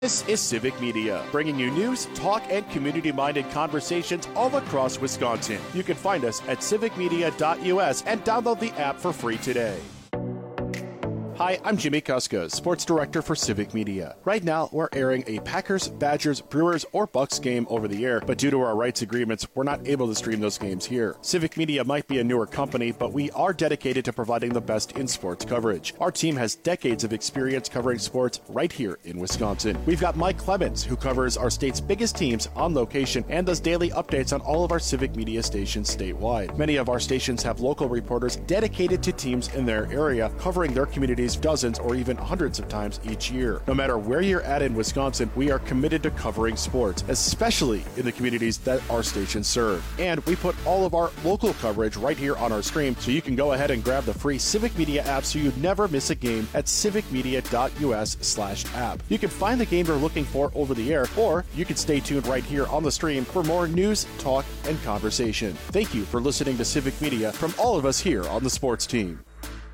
This is Civic Media, bringing you news, talk, and community-minded conversations all across Wisconsin. You can find us at civicmedia.us and download the app for free today. Hi, I'm Jimmy Kuska, Sports Director for Civic Media. Right now, we're airing a Packers, Badgers, Brewers, or Bucks game over the air, but due to our rights agreements, we're not able to stream those games here. Civic Media might be a newer company, but we are dedicated to providing the best in sports coverage. Our team has decades of experience covering sports right here in Wisconsin. We've got Mike Clemens, who covers our state's biggest teams on location and does daily updates on all of our Civic Media stations statewide. Many of our stations have local reporters dedicated to teams in their area, covering their communities dozens or even hundreds of times each year. No matter where you're at in Wisconsin, we are committed to covering sports, especially in the communities that our stations serve. And we put all of our local coverage right here on our stream, so you can go ahead and grab the free Civic Media app so you never miss a game at civicmedia.us/app. You can find the game you're looking for over the air, or you can stay tuned right here on the stream for more news, talk, and conversation. Thank you for listening to Civic Media from all of us here on the sports team.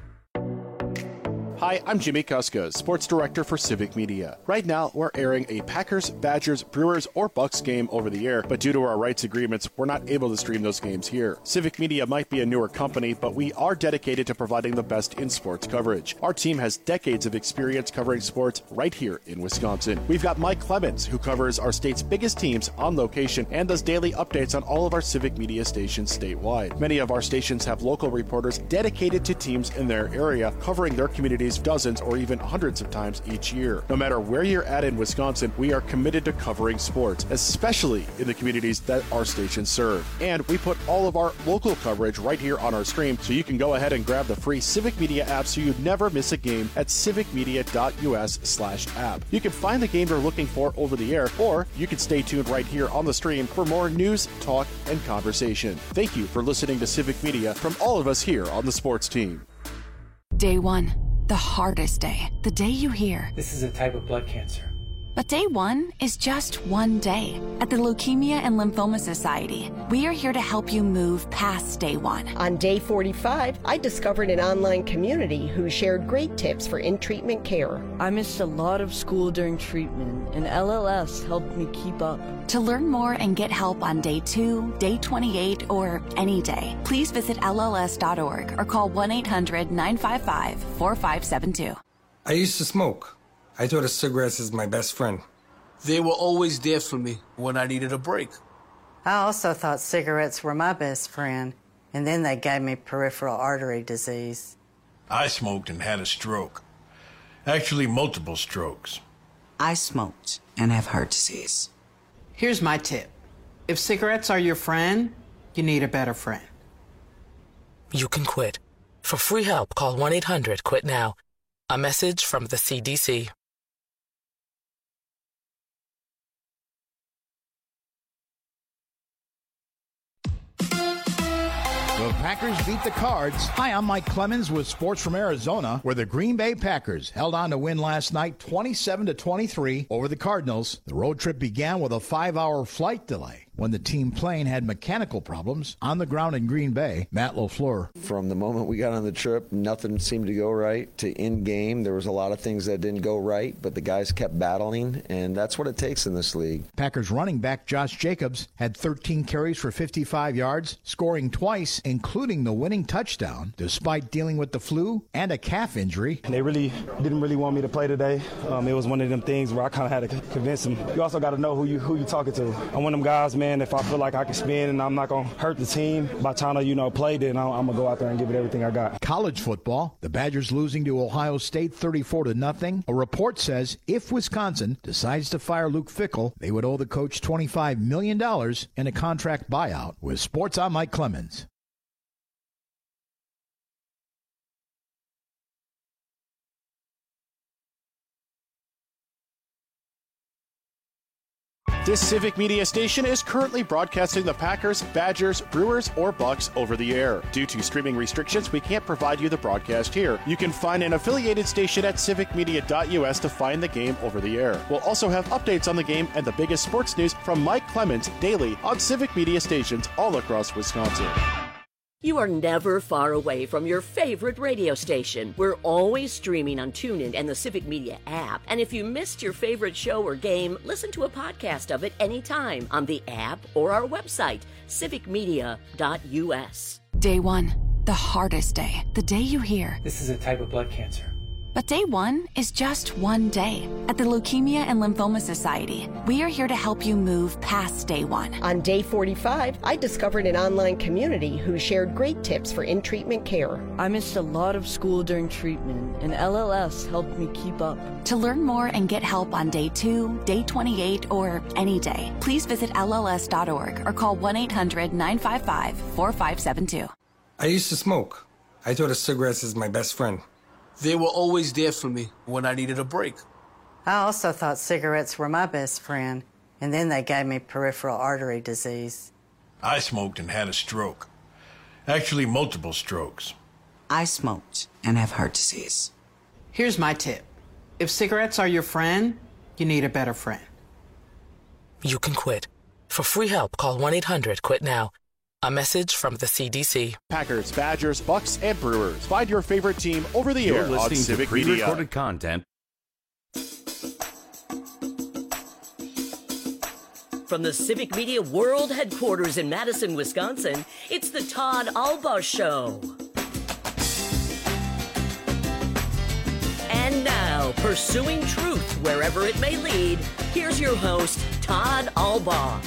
Hi, I'm Jimmy Kuska, Sports Director for Civic Media. Right now, we're airing a Packers, Badgers, Brewers, or Bucks game over the air, but due to our rights agreements, we're not able to stream those games here. Civic Media might be a newer company, but we are dedicated to providing the best in sports coverage. Our team has decades of experience covering sports right here in Wisconsin. We've got Mike Clemens, who covers our state's biggest teams on location and does daily updates on all of our Civic Media stations statewide. Many of our stations have local reporters dedicated to teams in their area, covering their communities dozens or even hundreds of times each year. No matter where you're at in Wisconsin, we are committed to covering sports, especially in the communities that our stations serve. And we put all of our local coverage right here on our stream, so you can go ahead and grab the free Civic Media app so you never miss a game at civicmedia.us/app. You can find the game you're looking for over the air, or you can stay tuned right here on the stream for more news, talk, and conversation. Thank you for listening to Civic Media from all of us here on the sports team. Day one. The hardest day. The day you hear, "This is a type of blood cancer." But day one is just one day. At the Leukemia and Lymphoma Society, we are here to help you move past day one. On day 45, I discovered an online community who shared great tips for in-treatment care. I missed a lot of school during treatment, and LLS helped me keep up. To learn more and get help on day 2, day 28, or any day, please visit LLS.org or call 1-800-955-4572. I used to smoke. I thought of cigarettes as my best friend. They were always there for me when I needed a break. I also thought cigarettes were my best friend, and then they gave me peripheral artery disease. I smoked and had a stroke. Actually, multiple strokes. I smoked and have heart disease. Here's my tip. If cigarettes are your friend, you need a better friend. You can quit. For free help, call 1-800-QUIT-NOW. A message from the CDC. The Packers beat the Cards. Hi, I'm Mike Clemens with Sports from Arizona, where the Green Bay Packers held on to win last night 27-23 over the Cardinals. The road trip began with a 5-hour flight delay when the team plane had mechanical problems on the ground in Green Bay. Matt LaFleur. From the moment we got on the trip, nothing seemed to go right. To in-game, there was a lot of things that didn't go right, but the guys kept battling, and that's what it takes in this league. Packers running back Josh Jacobs had 13 carries for 55 yards, scoring twice, including the winning touchdown, despite dealing with the flu and a calf injury. They really didn't want me to play today. It was one of them things where I kind of had to convince them. You also got to know who you talking to. I'm one of them guys, man. If I feel like I can spin and I'm not going to hurt the team by the time I play, then I'm going to go out there and give it everything I got. College football, the Badgers losing to Ohio State 34-0. A report says if Wisconsin decides to fire Luke Fickell, they would owe the coach $25 million in a contract buyout. With Sports, I'm Mike Clemens. This Civic Media station is currently broadcasting the Packers, Badgers, Brewers, or Bucks over the air. Due to streaming restrictions, we can't provide you the broadcast here. You can find an affiliated station at civicmedia.us to find the game over the air. We'll also have updates on the game and the biggest sports news from Mike Clemens daily on Civic Media stations all across Wisconsin. You are never far away from your favorite radio station. We're always streaming on TuneIn and the Civic Media app. And if you missed your favorite show or game, listen to a podcast of it anytime on the app or our website, civicmedia.us. Day one, the hardest day. The day you hear, "This is a type of blood cancer." But day one is just one day. At the Leukemia and Lymphoma Society, we are here to help you move past day one. On day 45, I discovered an online community who shared great tips for in-treatment care. I missed a lot of school during treatment, and LLS helped me keep up. To learn more and get help on day 2, day 28, or any day, please visit LLS.org or call 1-800-955-4572. I used to smoke. I thought of cigarettes as my best friend. They were always there for me when I needed a break. I also thought cigarettes were my best friend, and then they gave me peripheral artery disease. I smoked and had a stroke. Actually, multiple strokes. I smoked and have heart disease. Here's my tip. If cigarettes are your friend, you need a better friend. You can quit. For free help, call 1-800-QUIT-NOW. A message from the CDC. Packers, Badgers, Bucks, and Brewers. Find your favorite team over the air on Civic Media. Pre-recorded content. From the Civic Media World Headquarters in Madison, Wisconsin, it's the Todd Albaugh Show. And now, pursuing truth wherever it may lead, here's your host, Todd Albaugh.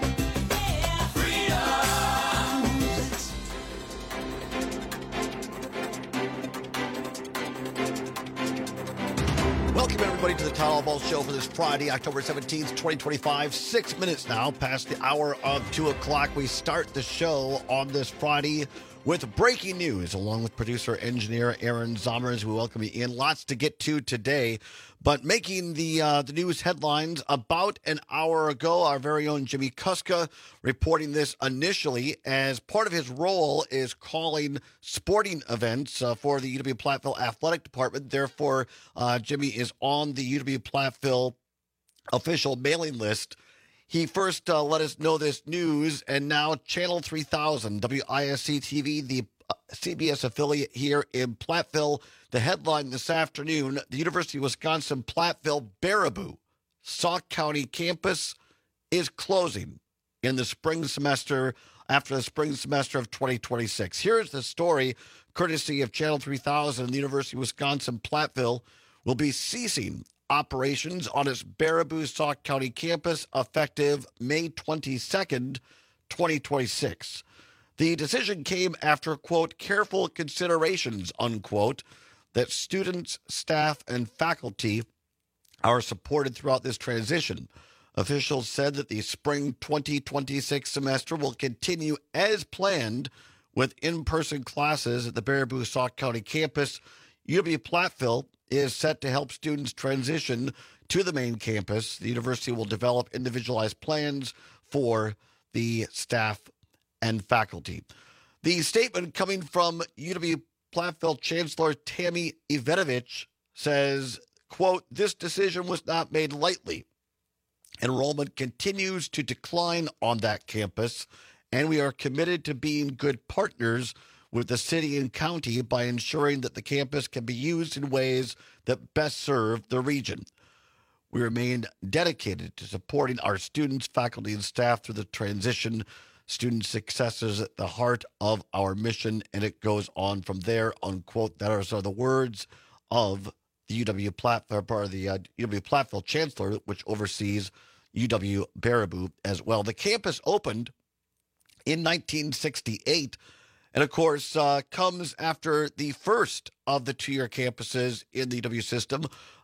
Welcome, everybody, to the Todd Albaugh Show for this Friday, October 17th, 2025. 6 minutes now past the hour of 2 o'clock. We start the show on this Friday with breaking news, along with producer-engineer Aaron Zommers. We welcome you in. Lots to get to today. But making the news headlines about an hour ago, our very own Jimmy Kuska reporting this initially as part of his role is calling sporting events for the UW-Platteville Athletic Department. Therefore, Jimmy is on the UW-Platteville official mailing list. He first let us know this news, and now Channel 3000, WISC-TV, the CBS affiliate here in Platteville. The headline this afternoon, the University of Wisconsin-Platteville Baraboo Sauk County campus is closing in the spring semester, after the spring semester of 2026. Here's the story, courtesy of Channel 3000. The University of Wisconsin-Platteville will be ceasing operations on its Baraboo Sauk County campus effective May 22nd, 2026. The decision came after, quote, careful considerations, unquote, that students, staff, and faculty are supported throughout this transition. Officials said that the spring 2026 semester will continue as planned with in-person classes at the Baraboo Sauk County campus. UW-Platteville is set to help students transition to the main campus. The university will develop individualized plans for the staff and faculty. The statement coming from UW-Platteville Chancellor Tammy Ivanovich says, quote, this decision was not made lightly. Enrollment continues to decline on that campus, and we are committed to being good partners with the city and county by ensuring that the campus can be used in ways that best serve the region. We remain dedicated to supporting our students, faculty, and staff through the transition. Student success is at the heart of our mission, and it goes on from there, unquote. Those are the words of the UW-Platteville Chancellor, which oversees UW-Baraboo as well. The campus opened in 1968, and of course, comes after the first of the two-year campuses in the UW system,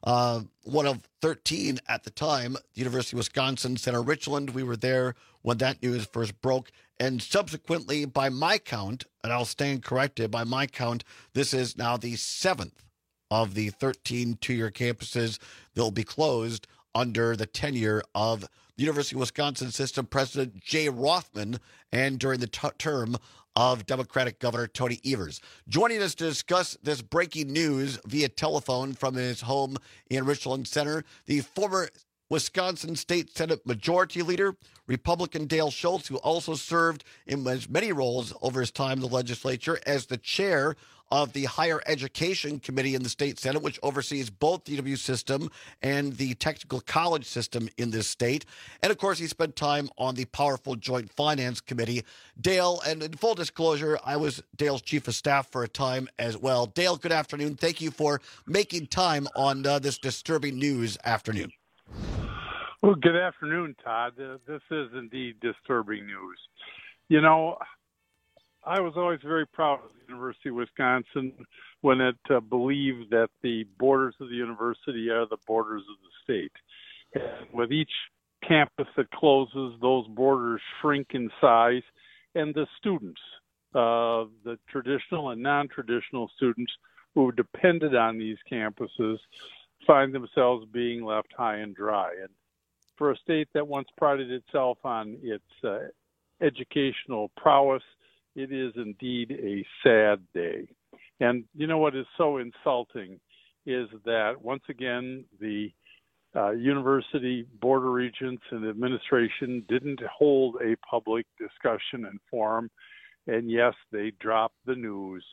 one of 13 at the time, the University of Wisconsin Center Richland. We were there when that news first broke, and subsequently, by my count, and I'll stand corrected, by my count, this is now the 7th of the 13 two-year campuses that will be closed under the tenure of the University of Wisconsin System President Jay Rothman and during the term of Democratic Governor Tony Evers. Joining us to discuss this breaking news via telephone from his home in Richland Center, the former Wisconsin State Senate Majority Leader, Republican Dale Schultz, who also served in as many roles over his time in the legislature as the chair of the Higher Education Committee in the state Senate, which oversees both the UW system and the technical college system in this state. And, of course, he spent time on the powerful Joint Finance Committee. Dale, and in full disclosure, I was Dale's chief of staff for a time as well. Dale, good afternoon. Thank you for making time on this disturbing news afternoon. Well, good afternoon, Todd. This is indeed disturbing news. You know, I was always very proud of the University of Wisconsin when it believed that the borders of the university are the borders of the state. And with each campus that closes, those borders shrink in size, and the students, the traditional and non-traditional students who depended on these campuses, find themselves being left high and dry. And for a state that once prided itself on its educational prowess, it is indeed a sad day. And you know what is so insulting is that once again, the university board of regents and administration didn't hold a public discussion and forum. And yes, they dropped the news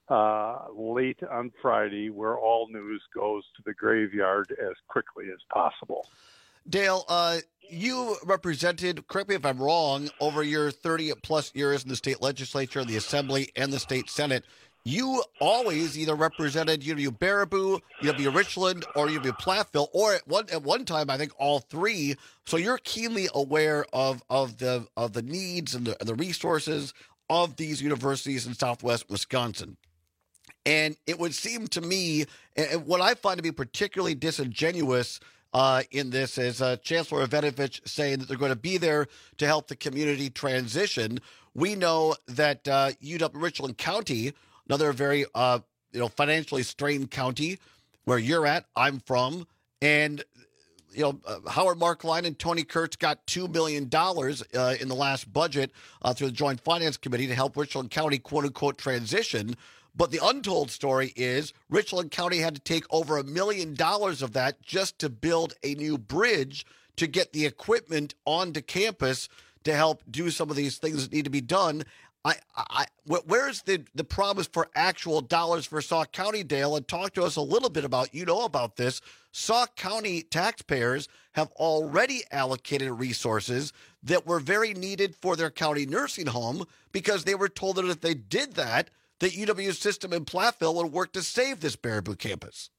late on Friday, where all news goes to the graveyard as quickly as possible. Dale, you represented, correct me if I'm wrong, over your 30-plus years in the state legislature, the assembly, and the state senate. You always either represented UW Baraboo, UW Richland, or UW Platteville, or at one time, I think all three. So you're keenly aware of the needs and the resources of these universities in Southwest Wisconsin. And it would seem to me, and what I find to be particularly disingenuous in this is Chancellor Evanovich saying that they're going to be there to help the community transition. We know that UW Richland County, another very financially strained county where you're at, I'm from, and Howard Markline and Tony Kurtz got $2 million in the last budget through the Joint Finance Committee to help Richland County, quote unquote, transition. But the untold story is Richland County had to take over $1 million of that just to build a new bridge to get the equipment onto campus to help do some of these things that need to be done. Where's the promise for actual dollars for Sauk County, Dale? And talk to us a little bit about this. Sauk County taxpayers have already allocated resources that were very needed for their county nursing home because they were told that if they did that, the UW system in Platteville would work to save this Baraboo campus.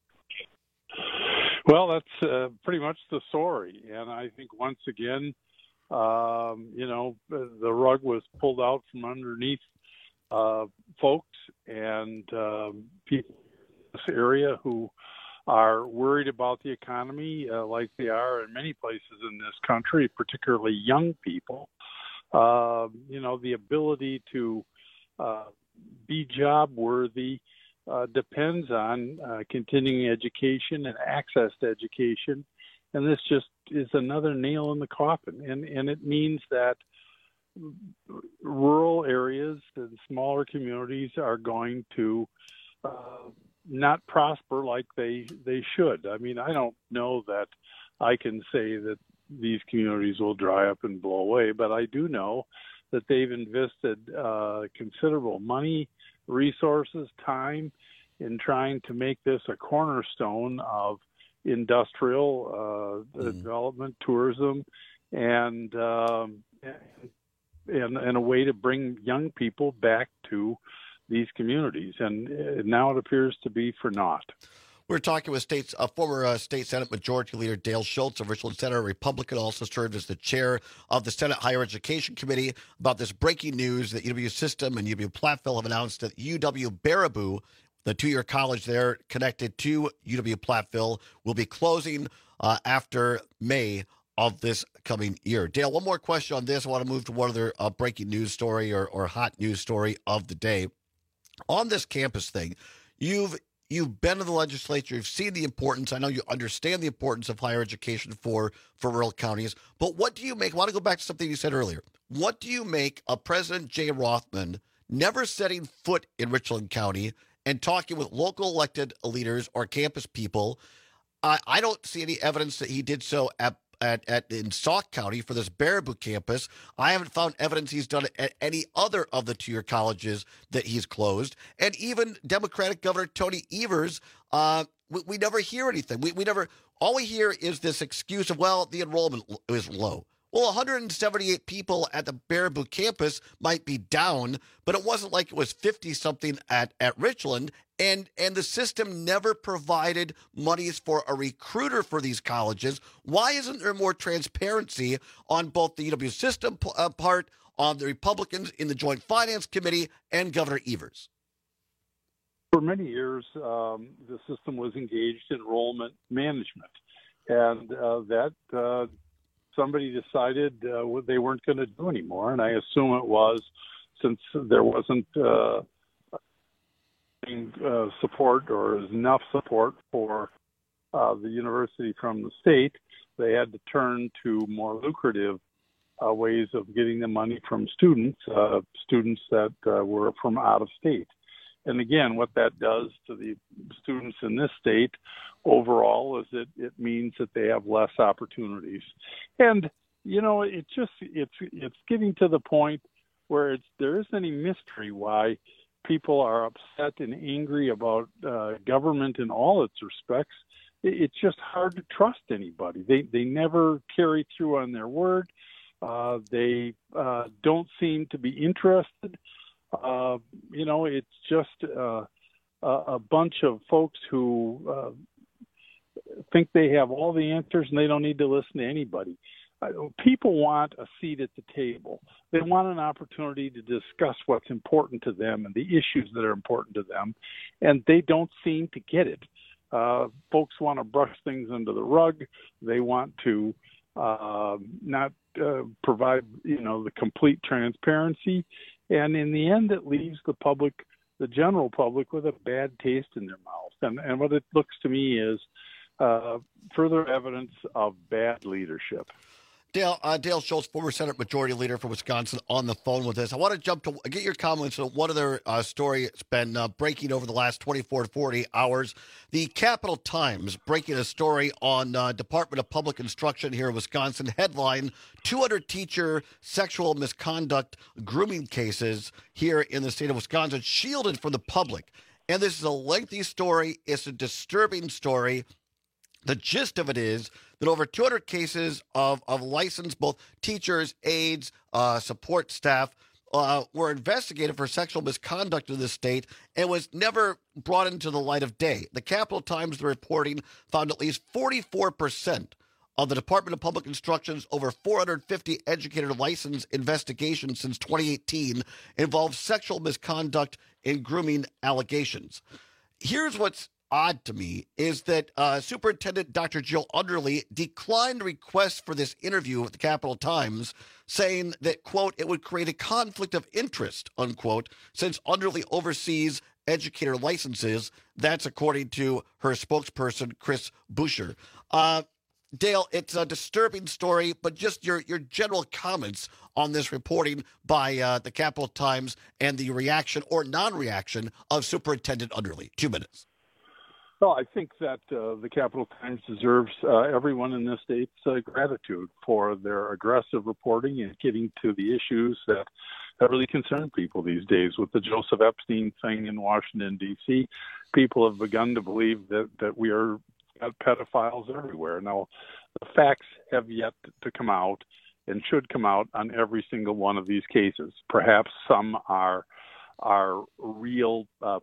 Well, that's pretty much the story. And I think once again, the rug was pulled out from underneath folks and people in this area who are worried about the economy like they are in many places in this country, particularly young people. The ability to be job worthy depends on continuing education and access to education. And this just is another nail in the coffin. And it means that rural areas and smaller communities are going to not prosper like they should. I mean, I don't know that I can say that these communities will dry up and blow away, but I do know that they've invested considerable money, resources, time in trying to make this a cornerstone of industrial development, tourism, and a way to bring young people back to these communities. And now it appears to be for naught. We're talking with former State Senate Majority Leader Dale Schultz, a Richland Senator, Republican, also served as the chair of the Senate Higher Education Committee, about this breaking news that UW System and UW Platteville have announced that UW Baraboo, the two-year college there connected to UW Platteville, will be closing after May of this coming year. Dale, one more question on this. I want to move to one other breaking news story or hot news story of the day. On this campus thing, you've been in the legislature. You've seen the importance. I know you understand the importance of higher education for rural counties. But what do you make? I want to go back to something you said earlier. What do you make of President Jay Rothman never setting foot in Richland County and talking with local elected leaders or campus people I don't see any evidence that he did so in Sauk County for this Baraboo campus. I haven't found evidence he's done it at any other of the two-year colleges that he's closed. And even Democratic Governor Tony Evers, we never hear anything. We never. All we hear is this excuse of, well, the enrollment is low. Well, 178 people at the Baraboo campus might be down, but it wasn't like it was 50-something at Richland, and the system never provided monies for a recruiter for these colleges. Why isn't there more transparency on both the UW system part, on the Republicans in the Joint Finance Committee, and Governor Evers? For many years, the system was engaged in enrollment management, and that somebody decided they weren't going to do anymore, and I assume it was since there wasn't support or enough support for the university from the state. They had to turn to more lucrative ways of getting the money from students that were from out of state. And again, what that does to the students in this state overall is it means that they have less opportunities. And, you know, it's getting to the point where there isn't any mystery why people are upset and angry about government in all its respects. It's just hard to trust anybody. They never carry through on their word. They don't seem to be interested. You know, it's just a bunch of folks who think they have all the answers and they don't need to listen to anybody. People want a seat at the table. They want an opportunity to discuss what's important to them and the issues that are important to them, and they don't seem to get it. Folks want to brush things under the rug. They want to not provide, you know, the complete transparency. And in the end, it leaves the public, the general public, with a bad taste in their mouth. And what it looks to me is further evidence of bad leadership. Dale Schultz, former Senate Majority Leader for Wisconsin, on the phone with us. I want to get your comments on one other story that's been breaking over the last 24 to 40 hours. The Capital Times breaking a story on Department of Public Instruction here in Wisconsin. Headline, 200 teacher sexual misconduct grooming cases here in the state of Wisconsin shielded from the public. And this is a lengthy story. It's a disturbing story. The gist of it is that over 200 cases of licensed both teachers, aides, support staff were investigated for sexual misconduct in the state and was never brought into the light of day. The Capital Times, the reporting, found at least 44% of the Department of Public Instruction's over 450 educator license investigations since 2018 involved sexual misconduct and grooming allegations. Here's what's odd to me is that Superintendent Dr. Jill Underly declined requests for this interview with the Capital Times, saying that, quote, it would create a conflict of interest, unquote, since Underly oversees educator licenses. That's according to her spokesperson, Chris Boucher. Dale, it's a disturbing story, but just your general comments on this reporting by the Capital Times and the reaction or non-reaction of Superintendent Underly. 2 minutes. Well, I think that the Capital Times deserves everyone in this state's gratitude for their aggressive reporting and getting to the issues that really concern people these days. With the Joseph Epstein thing in Washington, D.C., people have begun to believe that we are got pedophiles everywhere. Now, the facts have yet to come out and should come out on every single one of these cases. Perhaps some are real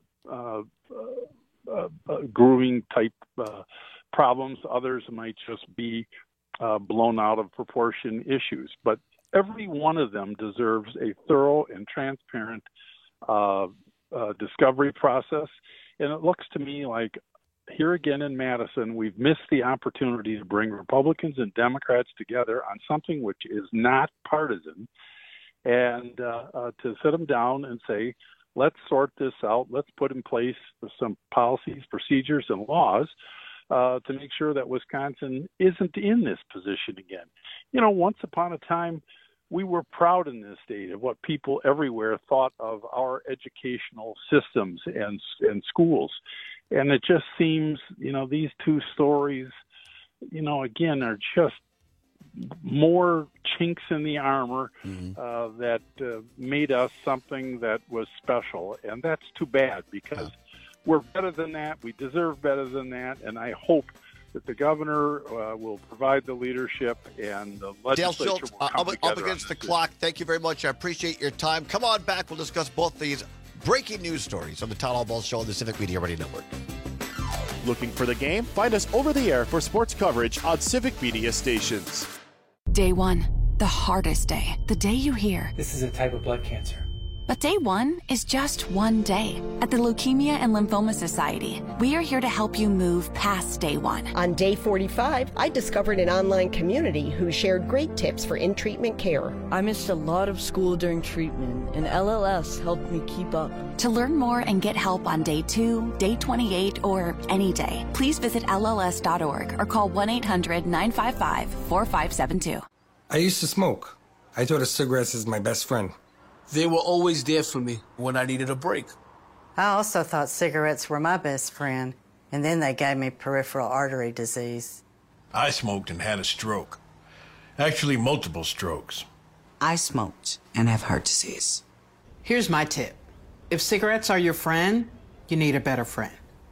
grooming type problems. Others might just be blown out of proportion issues. But every one of them deserves a thorough and transparent discovery process. And it looks to me like here again in Madison, we've missed the opportunity to bring Republicans and Democrats together on something which is not partisan, and to sit them down and say, let's sort this out. Let's put in place some policies, procedures, and laws to make sure that Wisconsin isn't in this position again. You know, once upon a time, we were proud in this state of what people everywhere thought of our educational systems and schools. And it just seems, these two stories, again, are just more chinks in the armor that made us something that was special. And that's too bad because we're better than that. We deserve better than that. And I hope that the governor will provide the leadership and the legislature Dale Schultz, will come up against the clock. Thank you very much. I appreciate your time. Come on back. We'll discuss both these breaking news stories on the Town Hall Ball Show on the Civic Media Radio Network. Looking for the game? Find us over the air for sports coverage on Civic Media stations. Day one, the hardest day. The day you hear, "This is a type of blood cancer." But day one is just one day. At the Leukemia and Lymphoma Society, we are here to help you move past day one. On day 45, I discovered an online community who shared great tips for in-treatment care. I missed a lot of school during treatment, and LLS helped me keep up. To learn more and get help on day 2, day 28, or any day, please visit LLS.org or call 1-800-955-4572. I used to smoke. I thought of cigarettes as my best friend. They were always there for me when I needed a break. I also thought cigarettes were my best friend, and then they gave me peripheral artery disease. I smoked and had a stroke. Actually, multiple strokes. I smoked and have heart disease. Here's my tip. If cigarettes are your friend, you need a better friend.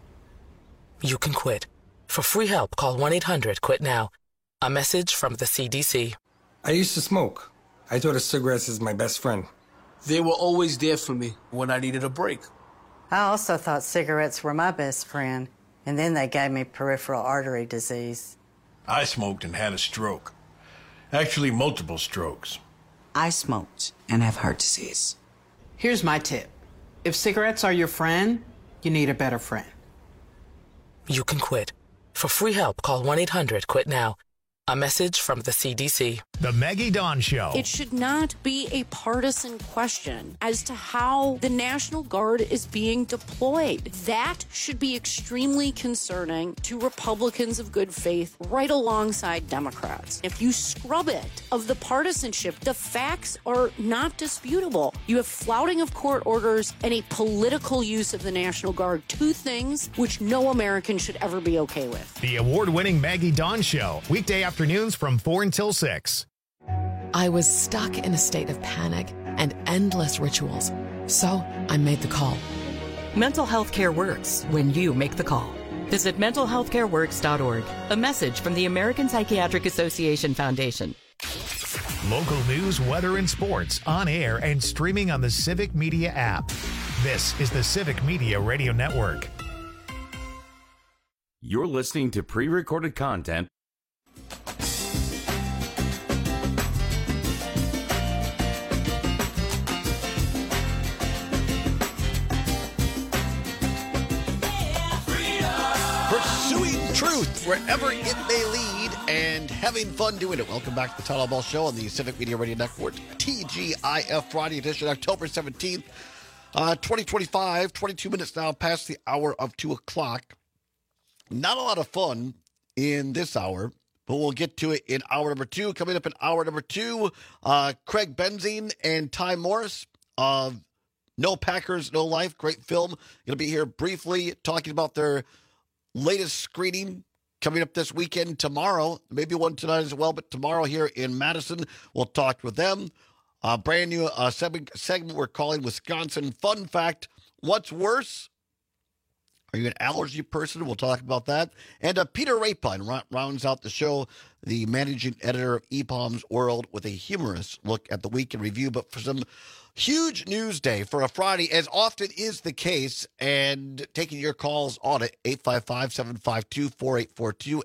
You can quit. For free help, call 1-800-QUIT-NOW. A message from the CDC. I used to smoke. I thought of cigarettes as my best friend. They were always there for me when I needed a break. I also thought cigarettes were my best friend, and then they gave me peripheral artery disease. I smoked and had a stroke. Actually, multiple strokes. I smoked and have heart disease. Here's my tip. If cigarettes are your friend, you need a better friend. You can quit. For free help, call 1-800-QUIT-NOW. A message from the CDC. The Maggie Dawn Show. It should not be a partisan question as to how the National Guard is being deployed. That should be extremely concerning to Republicans of good faith right alongside Democrats. If you scrub it of the partisanship, the facts are not disputable. You have flouting of court orders and a political use of the National Guard, two things which no American should ever be okay with. The award-winning Maggie Dawn Show. Weekday afternoons from 4 until 6. I was stuck in a state of panic and endless rituals. So I made the call. Mental health care works when you make the call. Visit mentalhealthcareworks.org. A message from the American Psychiatric Association Foundation. Local news, weather, and sports on air and streaming on the Civic Media app. This is the Civic Media Radio Network. You're listening to pre-recorded content. Pursuing truth wherever it may lead and having fun doing it. Welcome back to the Town Hall Ball Show on the Civic Media Radio Network. TGIF Friday edition, October 17th, 2025. 22 minutes now past the hour of 2 o'clock. Not a lot of fun in this hour, but we'll get to it in hour number 2. Coming up in hour number 2, Craig Benzine and Ty Morris of No Packers, No Life. Great film. Going to be here briefly talking about their latest screening coming up this weekend tomorrow. Maybe one tonight as well, but tomorrow here in Madison, we'll talk with them. Brand new segment we're calling Wisconsin Fun Fact. What's worse? Are you an allergy person? We'll talk about that. And Peter Rapine rounds out the show, the managing editor of EPOM's World, with a humorous look at the week in review. But for some huge news day for a Friday, as often is the case, and taking your calls on it, 855-752-4842,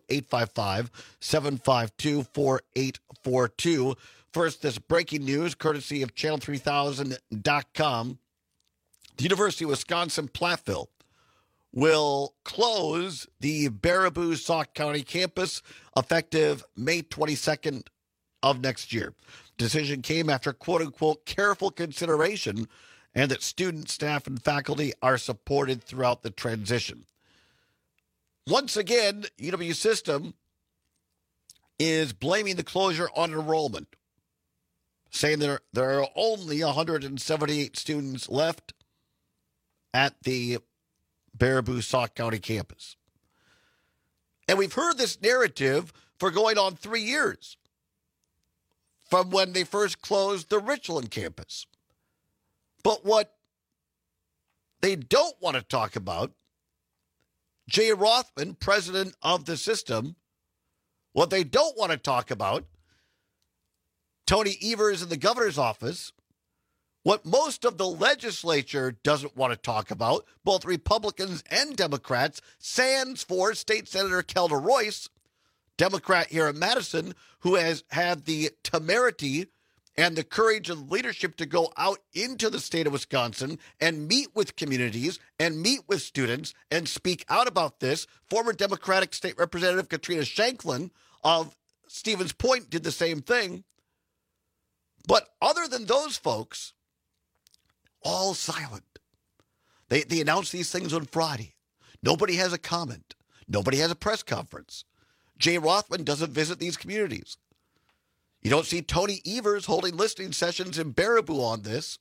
855-752-4842. First, this breaking news, courtesy of Channel3000.com. The University of Wisconsin-Platteville will close the Baraboo Sauk County campus effective May 22nd of next year. Decision came after quote-unquote careful consideration and that students, staff, and faculty are supported throughout the transition. Once again, UW System is blaming the closure on enrollment, saying there are only 178 students left at the Baraboo Sauk County campus. And we've heard this narrative for going on 3 years from when they first closed the Richland campus. But what they don't want to talk about, Jay Rothman, president of the system, what they don't want to talk about, Tony Evers in the governor's office, what most of the legislature doesn't want to talk about, both Republicans and Democrats, sans for State Senator Kelda Royce, Democrat here in Madison, who has had the temerity and the courage and leadership to go out into the state of Wisconsin and meet with communities and meet with students and speak out about this. Former Democratic State Representative Katrina Shanklin of Stevens Point did the same thing. But other than those folks, all silent. They announced these things on Friday. Nobody has a comment. Nobody has a press conference. Jay Rothman doesn't visit these communities. You don't see Tony Evers holding listening sessions in Baraboo on this.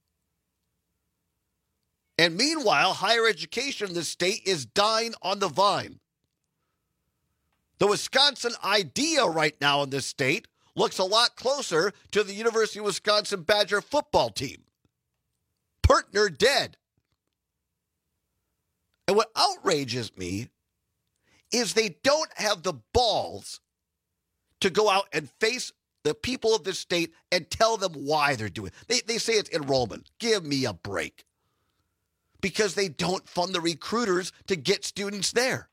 And meanwhile, higher education in this state is dying on the vine. The Wisconsin idea right now in this state looks a lot closer to the University of Wisconsin Badger football team. Partner dead. And what outrages me is they don't have the balls to go out and face the people of this state and tell them why they're doing it. They say it's enrollment. Give me a break. Because they don't fund the recruiters to get students there.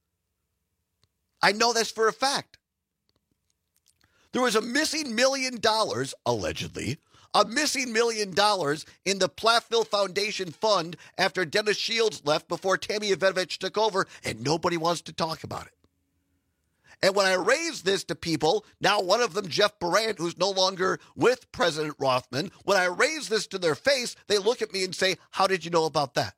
I know that's for a fact. There was a missing $1 million, allegedly, a missing $1 million in the Platteville Foundation Fund after Dennis Shields left before Tammy Ivanovich took over, and nobody wants to talk about it. And when I raise this to people, now one of them, Jeff Barant, who's no longer with President Rothman, when I raise this to their face, they look at me and say, how did you know about that?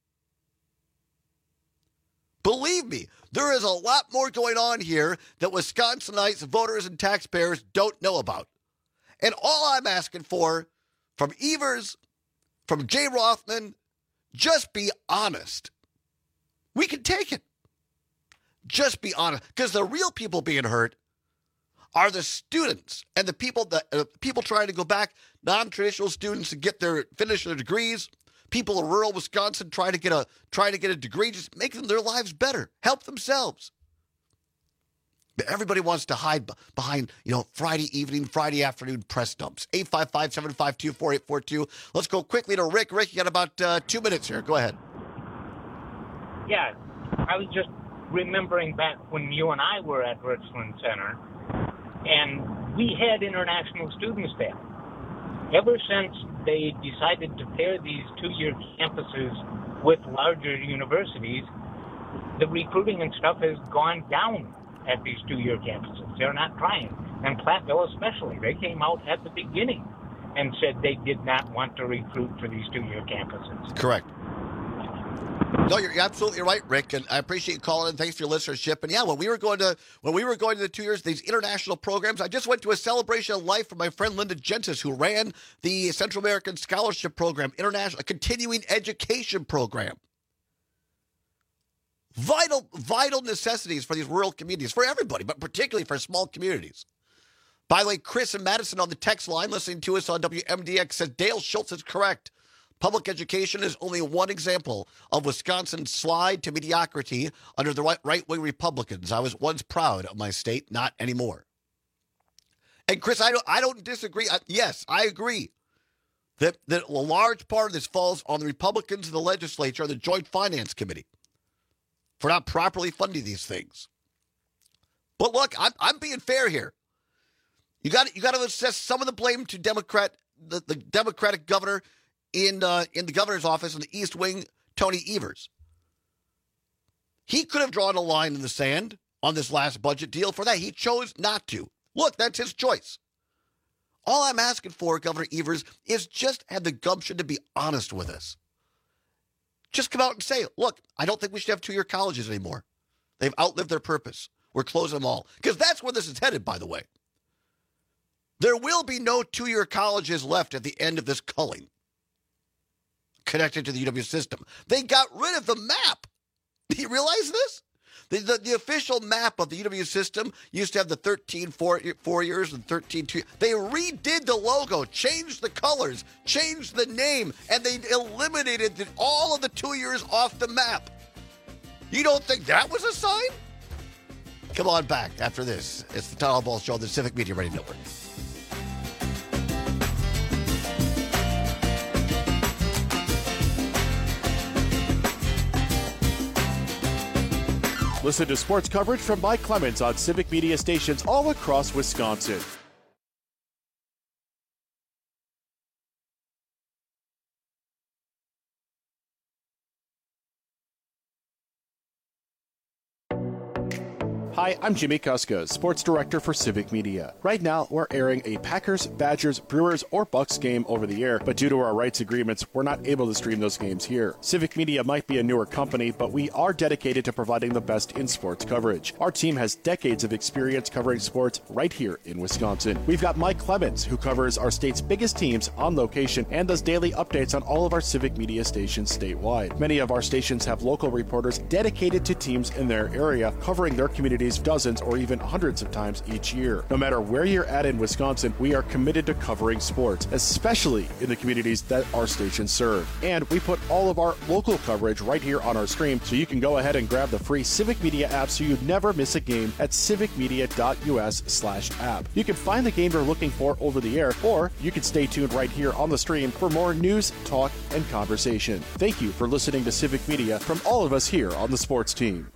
Believe me, there is a lot more going on here that Wisconsinites, voters, and taxpayers don't know about. And all I'm asking for from Evers, from Jay Rothman, just be honest. We can take it. Just be honest. Because the real people being hurt are the students and the people that people trying to go back, non-traditional students to finish their degrees. People in rural Wisconsin trying to get a degree, just making their lives better, help themselves. But everybody wants to hide behind, Friday evening, Friday afternoon press dumps. 855-752-4842. Let's go quickly to Rick. Rick, you got about 2 minutes here. Go ahead. Yeah, I was just remembering back when you and I were at Richland Center, and we had international students there. Ever since they decided to pair these two-year campuses with larger universities, the recruiting and stuff has gone down at these two-year campuses. They're not trying. And Platteville especially, they came out at the beginning and said they did not want to recruit for these two-year campuses. Correct. No, you're absolutely right, Rick, and I appreciate you calling in. Thanks for your listenership. And yeah, when we were going to the 2 years, these international programs, I just went to a celebration of life for my friend Linda Gentis, who ran the Central American Scholarship Program, a continuing education program. Vital necessities for these rural communities, for everybody, but particularly for small communities. By the way, Chris in Madison on the text line listening to us on WMDX says Dale Schultz is correct. Public education is only one example of Wisconsin's slide to mediocrity under the right-wing Republicans. I was once proud of my state, not anymore. And Chris, I don't disagree. Yes, I agree that a large part of this falls on the Republicans in the legislature and the Joint Finance Committee for not properly funding these things. But look, I'm being fair here. You got to assess some of the blame to the Democratic governor in the governor's office in the East Wing, Tony Evers. He could have drawn a line in the sand on this last budget deal for that. He chose not to. Look, that's his choice. All I'm asking for, Governor Evers, is just have the gumption to be honest with us. Just come out and say, look, I don't think we should have two-year colleges anymore. They've outlived their purpose. We're closing them all. Because that's where this is headed, by the way. There will be no two-year colleges left at the end of this culling. connected to the UW system. They got rid of the map. Do you realize this? The official map of the UW system used to have the 13 4 years and 13 2. They redid the logo, changed the colors, changed the name, and they eliminated all of the 2 years off the map. You don't think that was a sign? Come on back after this. It's the Todd Ball Show on the Civic Media Radio Network. Listen to sports coverage from Mike Clemens on Civic Media stations all across Wisconsin. Hi, I'm Jimmy Kuska, Sports Director for Civic Media. Right now, we're airing a Packers, Badgers, Brewers, or Bucks game over the air, but due to our rights agreements, we're not able to stream those games here. Civic Media might be a newer company, but we are dedicated to providing the best in sports coverage. Our team has decades of experience covering sports right here in Wisconsin. We've got Mike Clemens, who covers our state's biggest teams on location and does daily updates on all of our Civic Media stations statewide. Many of our stations have local reporters dedicated to teams in their area, covering their communities dozens or even hundreds of times each year. No matter where you're at in Wisconsin, we are committed to covering sports, especially in the communities that our stations serve. And we put all of our local coverage right here on our stream, so you can go ahead and grab the free Civic Media app so you never miss a game at civicmedia.us/app. You can find the game you're looking for over the air, or you can stay tuned right here on the stream for more news, talk, and conversation. Thank you for listening to Civic Media from all of us here on the sports team.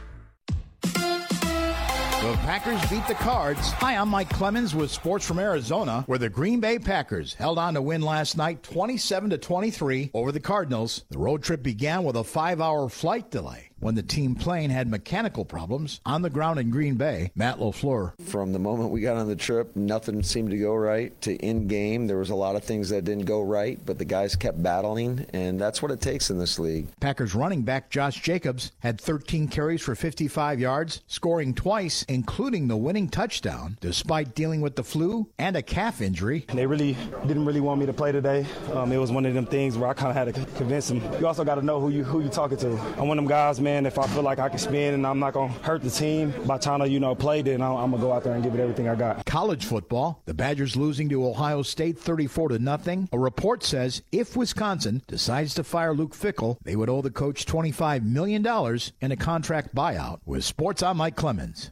The Packers beat the Cards. Hi, I'm Mike Clemens with Sports from Arizona, where the Green Bay Packers held on to win last night 27-23 over the Cardinals. The road trip began with a 5-hour flight delay when the team plane had mechanical problems on the ground in Green Bay. Matt LaFleur. From the moment we got on the trip, nothing seemed to go right. To in game, there was a lot of things that didn't go right, but the guys kept battling, and that's what it takes in this league. Packers running back Josh Jacobs had 13 carries for 55 yards, scoring twice, including the winning touchdown, despite dealing with the flu and a calf injury. They didn't really want me to play today. It was one of them things where I kind of had to convince them. You also got to know who you talking to. I'm one of them guys, man, if I feel like I can spin and I'm not going to hurt the team by trying to, play, then I'm going to go out there and give it everything I got. College football, the Badgers losing to Ohio State 34-0. A report says if Wisconsin decides to fire Luke Fickell, they would owe the coach $25 million in a contract buyout. With Sports, I'm Mike Clemens.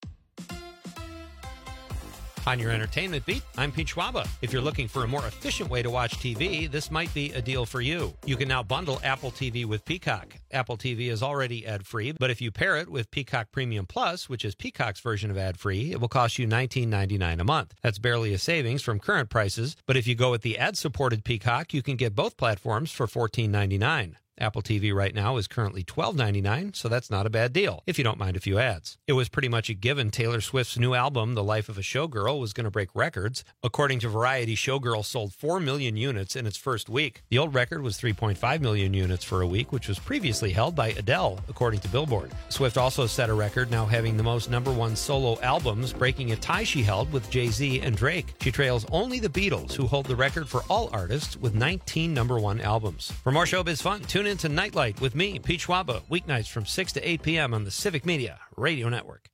On your entertainment beat, I'm Pete Schwaba. If you're looking for a more efficient way to watch TV, this might be a deal for you. You can now bundle Apple TV with Peacock. Apple TV is already ad-free, but if you pair it with Peacock Premium Plus, which is Peacock's version of ad-free, it will cost you $19.99 a month. That's barely a savings from current prices, but if you go with the ad-supported Peacock, you can get both platforms for $14.99. Apple TV right now is currently $12.99, so that's not a bad deal, if you don't mind a few ads. It was pretty much a given Taylor Swift's new album, The Life of a Showgirl, was going to break records. According to Variety, Showgirl sold 4 million units in its first week. The old record was 3.5 million units for a week, which was previously held by Adele, according to Billboard. Swift also set a record, now having the most #1 solo albums, breaking a tie she held with Jay-Z and Drake. She trails only the Beatles, who hold the record for all artists with 19 #1 albums. For more showbiz fun, tune in to Nightlight with me, Pete Schwaba, weeknights from 6 to 8 p.m. on the Civic Media Radio Network.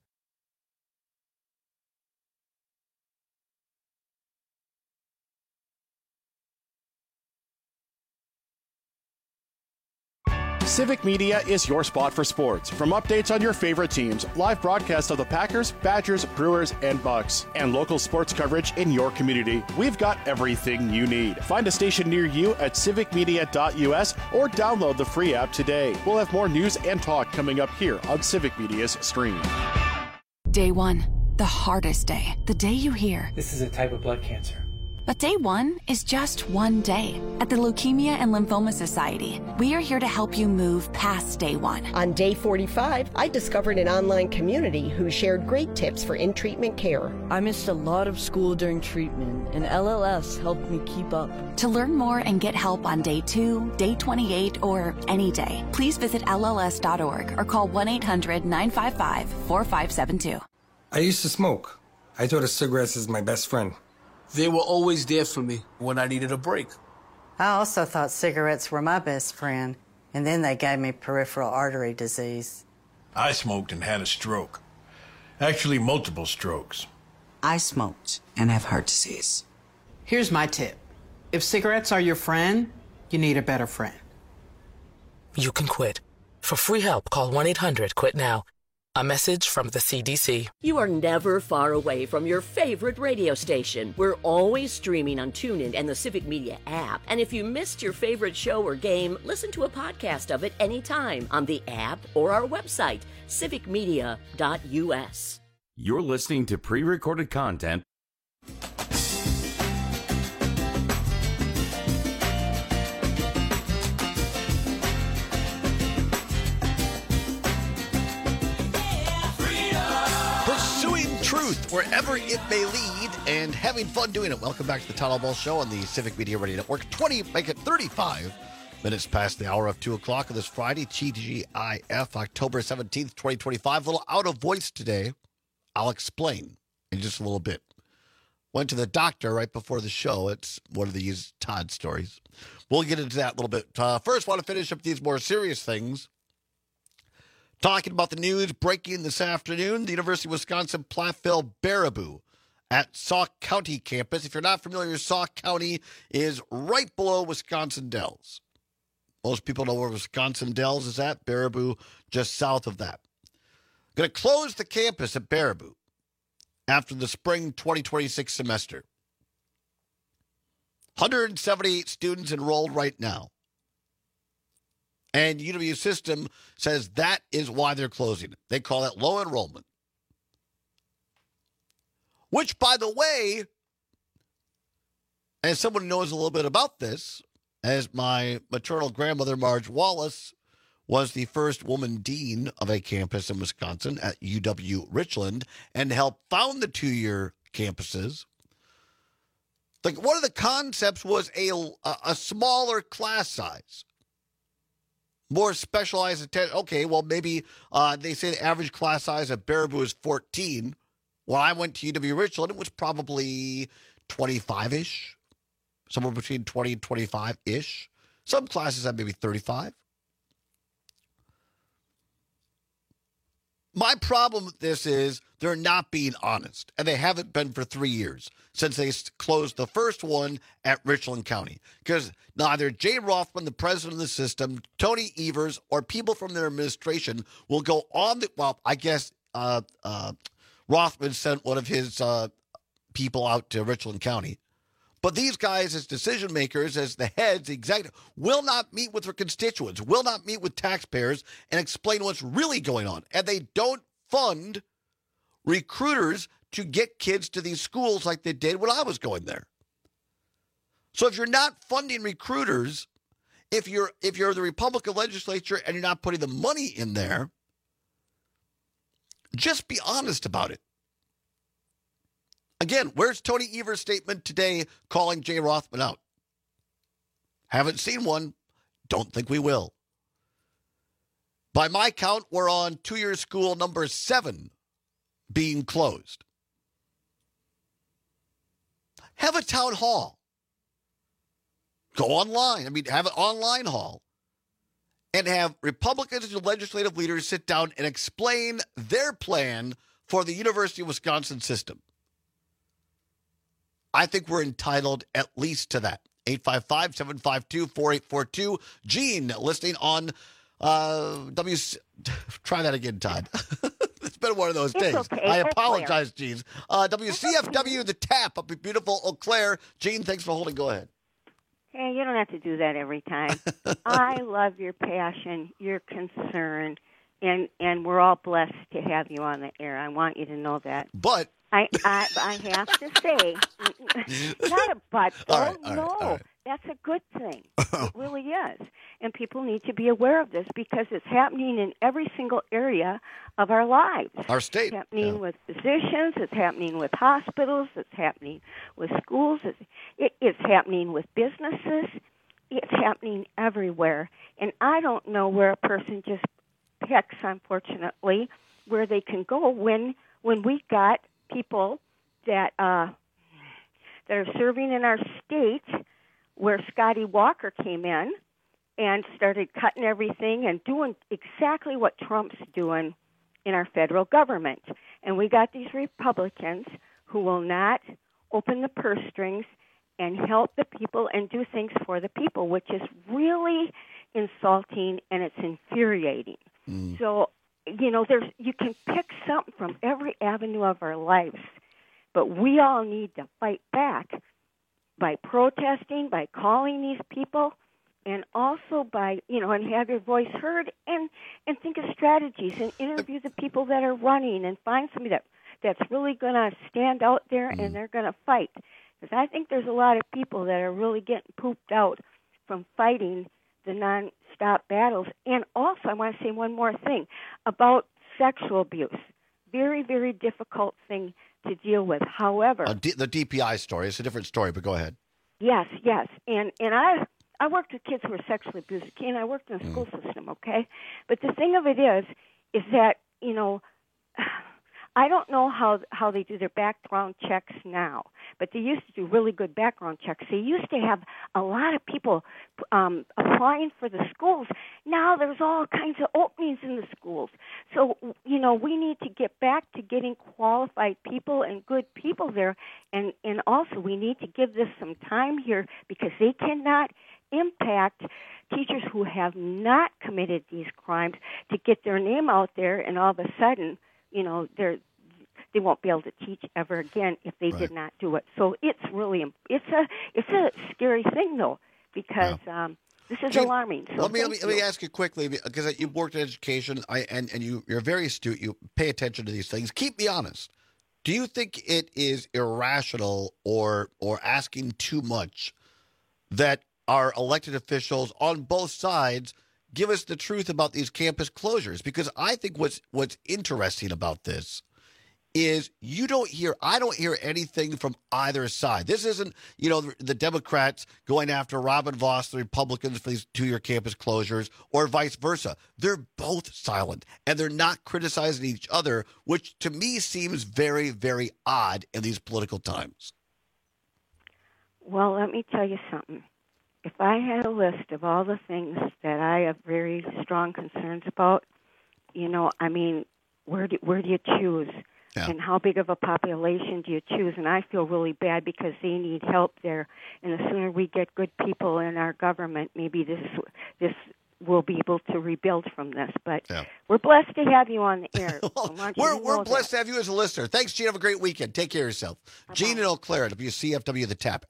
Civic Media is your spot for sports. From updates on your favorite teams, live broadcasts of the Packers, Badgers, Brewers, and Bucks, and local sports coverage in your community, we've got everything you need. Find a station near you at civicmedia.us or download the free app today. We'll have more news and talk coming up here on Civic Media's stream. Day one, the hardest day. The day you hear, "This is a type of blood cancer." But day one is just one day. At the Leukemia and Lymphoma Society, we are here to help you move past day one. On day 45, I discovered an online community who shared great tips for in-treatment care. I missed a lot of school during treatment, and LLS helped me keep up. To learn more and get help on day 2, day 28, or any day, please visit LLS.org or call 1-800-955-4572. I used to smoke. I thought of cigarettes as my best friend. They were always there for me when I needed a break. I also thought cigarettes were my best friend, and then they gave me peripheral artery disease. I smoked and had a stroke. Actually, multiple strokes. I smoked and have heart disease. Here's my tip. If cigarettes are your friend, you need a better friend. You can quit. For free help, call 1-800-QUIT-NOW. A message from the CDC. You are never far away from your favorite radio station. We're always streaming on TuneIn and the Civic Media app. And if you missed your favorite show or game, listen to a podcast of it anytime on the app or our website, civicmedia.us. You're listening to pre-recorded content. Truth wherever it may lead and having fun doing it. Welcome back to the Todd Ball Show on the Civic Media Radio Network. 35 minutes past the hour of 2 o'clock on this Friday, TGIF, October 17th, 2025. A little out of voice today. I'll explain in just a little bit. Went to the doctor right before the show. It's one of these Todd stories. We'll get into that a little bit. First, want to finish up these more serious things. Talking about the news breaking this afternoon, the University of Wisconsin Platteville Baraboo at Sauk County campus. If you're not familiar, Sauk County is right below Wisconsin Dells. Most people know where Wisconsin Dells is at. Baraboo just south of that. Going to close the campus at Baraboo after the spring 2026 semester. 178 students enrolled right now. And UW System says that is why they're closing it. They call that low enrollment. Which, by the way, as someone who knows a little bit about this, as my maternal grandmother, Marge Wallace, was the first woman dean of a campus in Wisconsin at UW Richland and helped found the two-year campuses. Like, one of the concepts was a smaller class size. More specialized attention. Okay, well, maybe they say the average class size at Baraboo is 14. When I went to UW Richland, it was probably 25-ish. Somewhere between 20 and 25-ish. Some classes had maybe 35. My problem with this is they're not being honest, and they haven't been for 3 years since they closed the first one at Richland County. Because neither Jay Rothman, the president of the system, Tony Evers, or people from their administration will go on the, well, I guess Rothman sent one of his people out to Richland County. But these guys, as decision makers, as the heads, the executive, will not meet with their constituents, will not meet with taxpayers and explain what's really going on. And they don't fund recruiters to get kids to these schools like they did when I was going there. So if you're not funding recruiters, if you're the Republican legislature and you're not putting the money in there, just be honest about it. Again, where's Tony Evers' statement today calling Jay Rothman out? Haven't seen one. Don't think we will. By my count, we're on two-year school number 7 being closed. Have a town hall. Go online. Have an online hall. And have Republicans and legislative leaders sit down and explain their plan for the University of Wisconsin system. I think we're entitled at least to that. 855-752-4842. Gene, listening on Try that again, Todd. It's been one of those days. Okay. I apologize, Gene. WCFW, the tap up in beautiful Eau Claire. Gene, thanks for holding. Go ahead. Hey, you don't have to do that every time. I love your passion, your concern, and we're all blessed to have you on the air. I want you to know that. But I have to say, not a but. All right. That's a good thing. It really is. And people need to be aware of this because it's happening in every single area of our lives. Our state. It's happening with physicians. It's happening with hospitals. It's happening with schools. It's happening with businesses. It's happening everywhere. And I don't know where a person just picks, unfortunately, where they can go when we got people that are serving in our state where Scotty Walker came in and started cutting everything and doing exactly what Trump's doing in our federal government. And we got these Republicans who will not open the purse strings and help the people and do things for the people, which is really insulting and it's infuriating. So, you know, you can pick something from every avenue of our lives, but we all need to fight back by protesting, by calling these people, and also by, you know, and have your voice heard and think of strategies and interview the people that are running and find somebody that's really going to stand out there and they're going to fight. Because I think there's a lot of people that are really getting pooped out from fighting the non-stop battles. And also, I want to say one more thing about sexual abuse. Very, very difficult thing to deal with. However, the DPI story is a different story, but go ahead. Yes. And I worked with kids who were sexually abused, and I worked in the school system, okay? But the thing of it is that, you know, I don't know how they do their background checks now, but they used to do really good background checks. They used to have a lot of people applying for the schools. Now there's all kinds of openings in the schools. So, you know, we need to get back to getting qualified people and good people there. And also we need to give this some time here because they cannot impact teachers who have not committed these crimes to get their name out there, and all of a sudden, you know, they won't be able to teach ever again if they did not do it. So it's really it's a scary thing though, because this is alarming. So let me ask you quickly, because you've worked in education and you're very astute. You pay attention to these things. Keep me honest. Do you think it is irrational or asking too much that our elected officials on both sides give us the truth about these campus closures? Because I think what's interesting about this is I don't hear anything from either side. This isn't, you know, the Democrats going after Robin Vos, the Republicans, for these 2-year campus closures, or vice versa. They're both silent, and they're not criticizing each other, which to me seems very, very odd in these political times. Well, let me tell you something. If I had a list of all the things that I have very strong concerns about, you know, I mean, where do you choose? Yeah. And how big of a population do you choose? And I feel really bad because they need help there. And the sooner we get good people in our government, maybe this will be able to rebuild from this. But we're blessed to have you on the air. We're blessed to have you as a listener. Thanks, Gene. Have a great weekend. Take care of yourself. Bye-bye. Gene in Eau Claire, WCFW The Tap.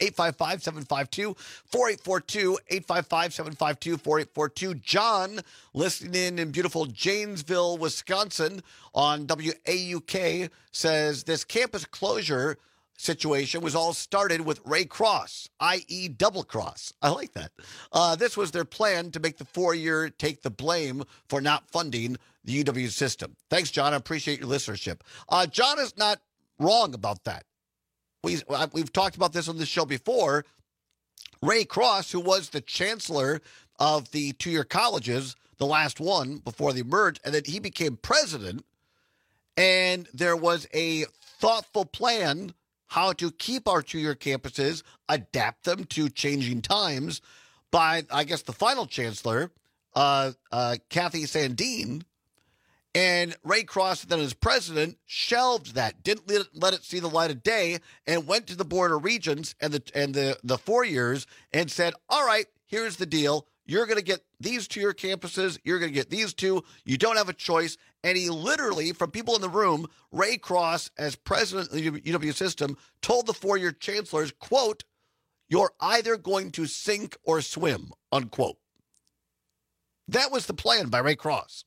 855-752-4842. 855-752-4842. John, listening in beautiful Janesville, Wisconsin on WAUK, says this campus closure situation was all started with Ray Cross, i.e. double cross. I like that. This was their plan to make the 4-year take the blame for not funding the UW system. Thanks, John. I appreciate your listenership. John is not wrong about that. We've talked about this on this show before. Ray Cross, who was the chancellor of the 2-year colleges, the last one before they merged, and then he became president, and there was a thoughtful plan how to keep our 2-year campuses, adapt them to changing times by, I guess, the final chancellor, Kathy Sandine. And Ray Cross, then as president, shelved that, didn't let it see the light of day, and went to the Board of Regents and the 4 years and said, all right, here's the deal. You're going to get these 2-year campuses. You're going to get these 2. You don't have a choice. And he literally, from people in the room, Ray Cross, as president of the UW system, told the 4-year chancellors, quote, you're either going to sink or swim, unquote. That was the plan by Ray Cross.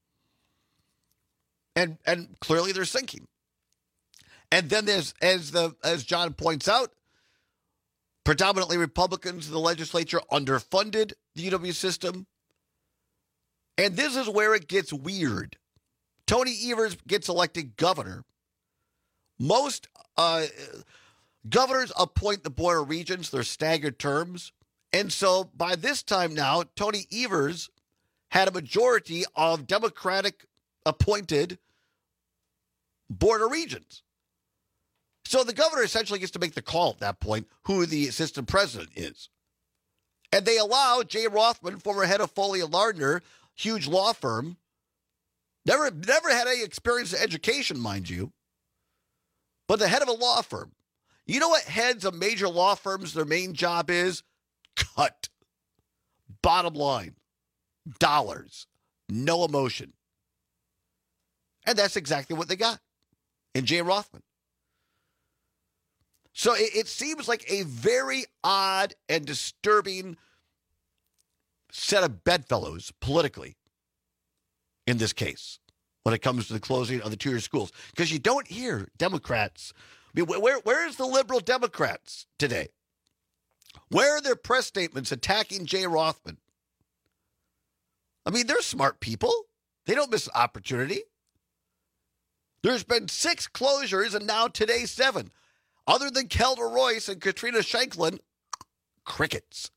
And clearly they're sinking. And then there's, as John points out, predominantly Republicans in the legislature underfunded the UW system. And this is where it gets weird. Tony Evers gets elected governor. Most governors appoint the Board of Regents, their staggered terms. And so by this time now, Tony Evers had a majority of Democratic-appointed Board of Regents. So the governor essentially gets to make the call at that point who the assistant president is. And they allow Jay Rothman, former head of Foley & Lardner, huge law firm, never had any experience in education, mind you, but the head of a law firm. You know what heads of major law firms, their main job is? Cut. Bottom line. Dollars. No emotion. And that's exactly what they got in Jay Rothman. So it seems like a very odd and disturbing set of bedfellows politically in this case when it comes to the closing of the two-year schools. Because you don't hear Democrats. I mean, where is the liberal Democrats today? Where are their press statements attacking Jay Rothman? I mean, they're smart people. They don't miss an opportunity. There's been 6 closures and now today 7. Other than Kelda Royce and Katrina Shanklin, crickets.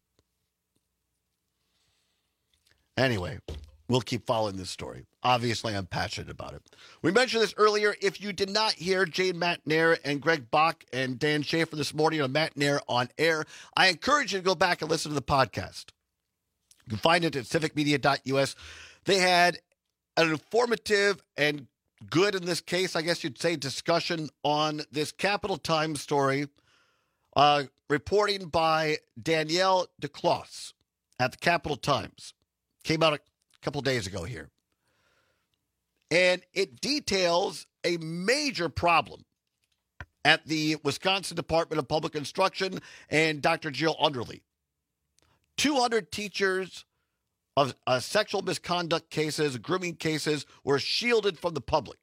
Anyway, we'll keep following this story. Obviously, I'm passionate about it. We mentioned this earlier. If you did not hear Jane McNair and Greg Bach and Dan Schaefer this morning on McNair on Air, I encourage you to go back and listen to the podcast. You can find it at civicmedia.us. They had an informative and good, in this case, I guess you'd say, discussion on this Capital Times story, reporting by Danielle DeCloss at the Capital Times. Came out a couple days ago here. And it details a major problem at the Wisconsin Department of Public Instruction and Dr. Jill Underly. 200 teachers of sexual misconduct cases, grooming cases, were shielded from the public.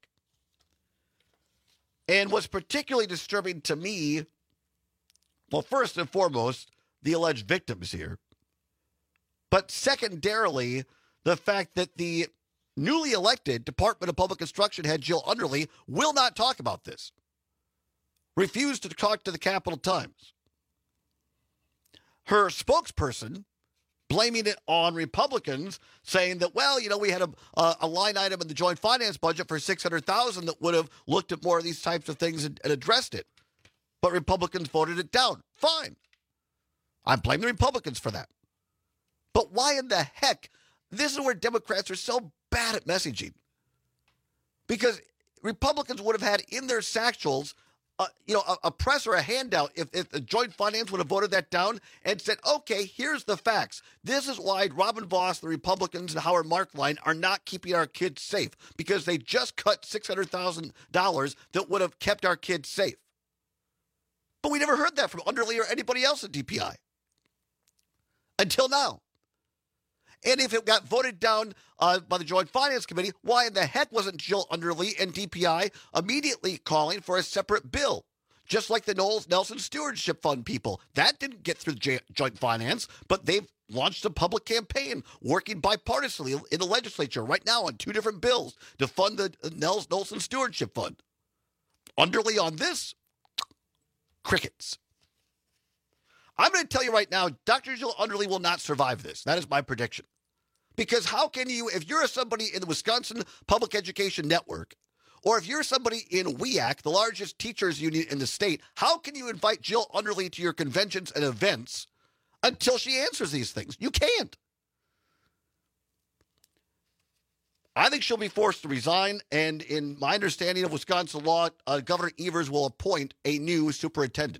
And what's particularly disturbing to me, well, first and foremost, the alleged victims here, but secondarily, the fact that the newly elected Department of Public Instruction head Jill Underly will not talk about this. Refused to talk to the Capital Times. Her spokesperson blaming it on Republicans, saying that, well, you know, we had a line item in the joint finance budget for $600,000 that would have looked at more of these types of things and addressed it. But Republicans voted it down. Fine. I'm blaming the Republicans for that. But why in the heck? This is where Democrats are so bad at messaging. Because Republicans would have had in their satchels a press or a handout if the joint finance would have voted that down and said, okay, here's the facts. This is why Robin Vos, the Republicans, and Howard Markline are not keeping our kids safe, because they just cut $600,000 that would have kept our kids safe. But we never heard that from Underly or anybody else at DPI until now. And if it got voted down by the Joint Finance Committee, why in the heck wasn't Jill Underly and DPI immediately calling for a separate bill? Just like the Knowles Nelson Stewardship Fund people. That didn't get through Joint Finance, but they've launched a public campaign working bipartisanly in the legislature right now on 2 different bills to fund the Nels Nelson Stewardship Fund. Underly on this, crickets. I'm going to tell you right now, Dr. Jill Underly will not survive this. That is my prediction. Because how can you, if you're somebody in the Wisconsin Public Education Network, or if you're somebody in WEAC, the largest teachers union in the state, how can you invite Jill Underly to your conventions and events until she answers these things? You can't. I think she'll be forced to resign, and in my understanding of Wisconsin law, Governor Evers will appoint a new superintendent.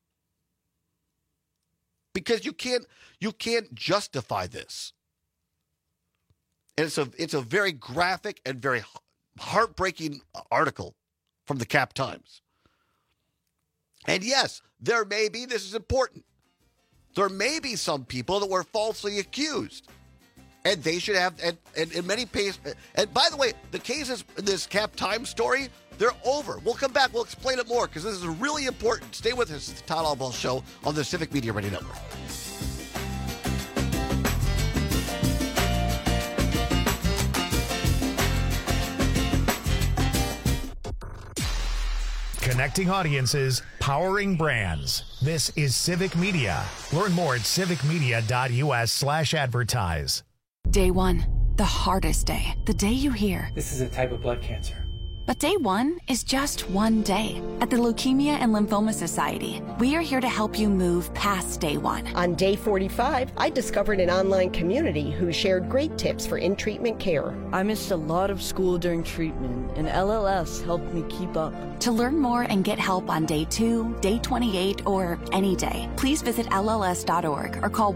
Because you can't justify this. And it's a very graphic and very heartbreaking article from the Cap Times. And yes, there may be, this is important, there may be some people that were falsely accused. And they should have, and in many cases, and by the way, the cases in this Cap Times story, they're over. We'll come back. We'll explain it more because this is really important. Stay with us. It's the Todd Albaugh Show on the Civic Media Radio Network. Connecting audiences, powering brands. This is Civic Media. Learn more at civicmedia.us/advertise. Day 1, the hardest day. The day you hear, this is a type of blood cancer. But day one is just one day. At the Leukemia and Lymphoma Society, we are here to help you move past day one. On day 45, I discovered an online community who shared great tips for in-treatment care. I missed a lot of school during treatment, and LLS helped me keep up. To learn more and get help on day 2, day 28, or any day, please visit LLS.org or call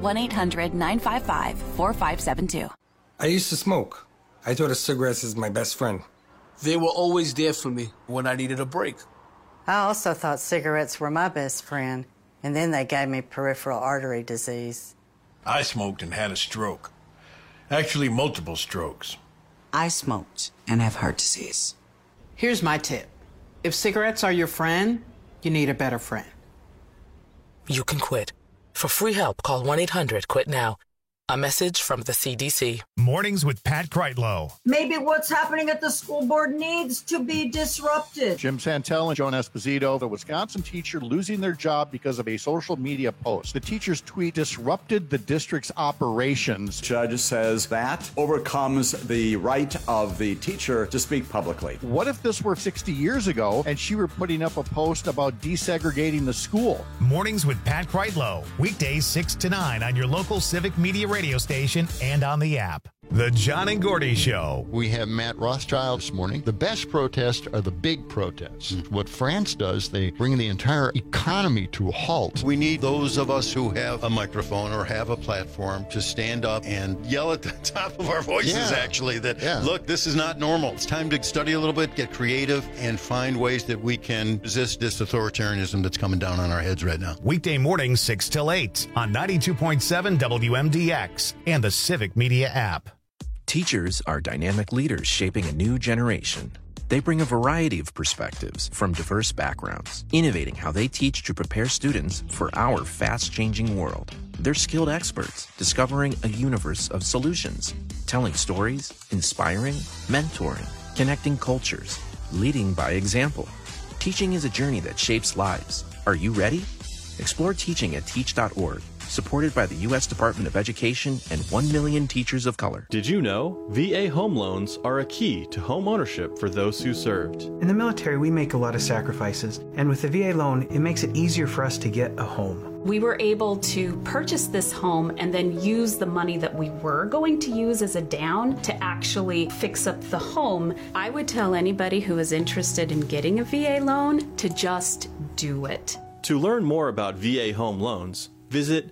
1-800-955-4572. I used to smoke. I thought of cigarettes as my best friend. They were always there for me when I needed a break. I also thought cigarettes were my best friend, and then they gave me peripheral artery disease. I smoked and had a stroke. Actually, multiple strokes. I smoked and have heart disease. Here's my tip. If cigarettes are your friend, you need a better friend. You can quit. For free help, call 1-800-QUIT-NOW. A message from the CDC. Mornings with Pat Kreitlow. Maybe what's happening at the school board needs to be disrupted. Jim Santel and Joan Esposito, the Wisconsin teacher losing their job because of a social media post. The teacher's tweet disrupted the district's operations. Judge says that overcomes the right of the teacher to speak publicly. What if this were 60 years ago and she were putting up a post about desegregating the school? Mornings with Pat Kreitlow. Weekdays 6 to 9 on your local Civic Media radio station and on the app. The John and Gordy Show. We have Matt Rothschild this morning. The best protests are the big protests. What France does, they bring the entire economy to a halt. We need those of us who have a microphone or have a platform to stand up and yell at the top of our voices, actually, that, look, this is not normal. It's time to study a little bit, get creative, and find ways that we can resist this authoritarianism that's coming down on our heads right now. Weekday mornings 6 till 8 on 92.7 WMDX and the Civic Media app. Teachers are dynamic leaders shaping a new generation. They bring a variety of perspectives from diverse backgrounds, innovating how they teach to prepare students for our fast-changing world. They're skilled experts, discovering a universe of solutions, telling stories, inspiring, mentoring, connecting cultures, leading by example. Teaching is a journey that shapes lives. Are you ready? Explore teaching at teach.org. Supported by the U.S. Department of Education and 1 million teachers of color. Did you know VA home loans are a key to home ownership for those who served? In the military, we make a lot of sacrifices, and with the VA loan, it makes it easier for us to get a home. We were able to purchase this home and then use the money that we were going to use as a down to actually fix up the home. I would tell anybody who is interested in getting a VA loan to just do it. To learn more about VA home loans, visit